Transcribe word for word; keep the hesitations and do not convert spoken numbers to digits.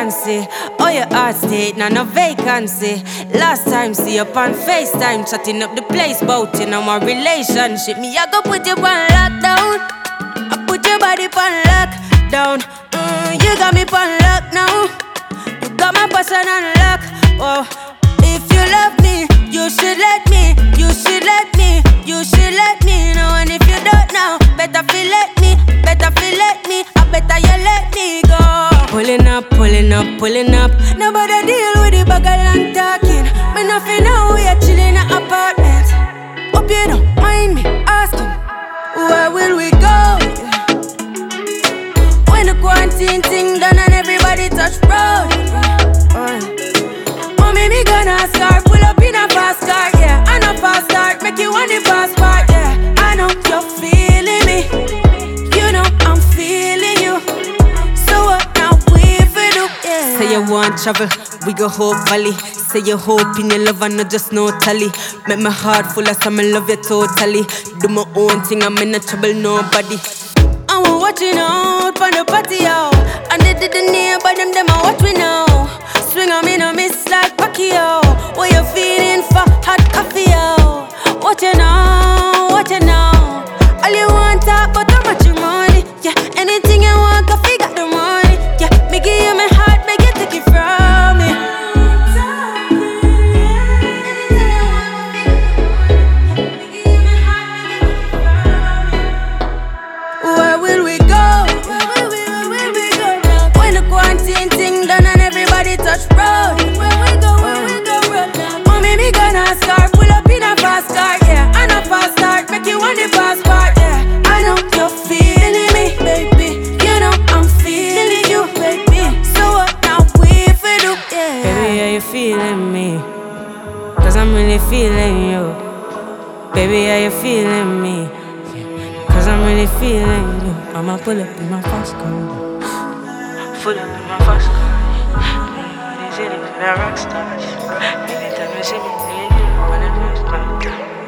vacancy. Oh, your heart state, now no vacancy. Last time, see you on FaceTime, chatting up the place, bout in our relationship. Me, I go put you on lockdown. I put your body on lockdown. Mm, you got me on lock now. You got my person on lock. Oh, if you love me, you should let me. You should let me. You should let me know. And if you don't know, better feel let me. Better feel let me. I better you let me go. Pulling up, pulling up, pulling up. Nobody deal with the bagel and talking. Me nothing know we are chilling in an apartment. Hope you don't mind me asking, where will we go? When the quarantine thing done and everybody touch road. uh. Mommy, me gonna start. Pull up in a fast car, yeah. I know fast start. Make you want the fast part, yeah. I know you're feeling me. You know I'm feeling you. So what now we for do, yeah. Say you want travel, we go Hope Valley. Say you hope in your love and not just no tally. Make my heart full of some, I love you totally. Do my own thing, I'm in no trouble, nobody. I'm watching out for the party, yo. And they didn't hear, but them, them I watch me now. Swing on me, no miss like Pacquiao. What you feeling for hot coffee, yo? What you know, what you know? All you want talk, but how much you money? Yeah, anything you want, coffee got the money. Yeah, me give you my heart, make you take it from me. Where will we go? When the quarantine thing done and everybody touch road. Where we go, where we go, road now. Mommy, me gonna start. Pull up in a fast car, yeah. I know fast start. Make you want the fast part, yeah. I know you're feeling me, baby. You know I'm feeling you, baby. So what now we for do, yeah. Baby, are you feeling me? Cause I'm really feeling you. Baby, are you feeling me? Cause I'm really feeling you. I'ma pull up in my fast car. Pull up in my fast car. Anything for the rock stars. Anytime you see me, you know when I'm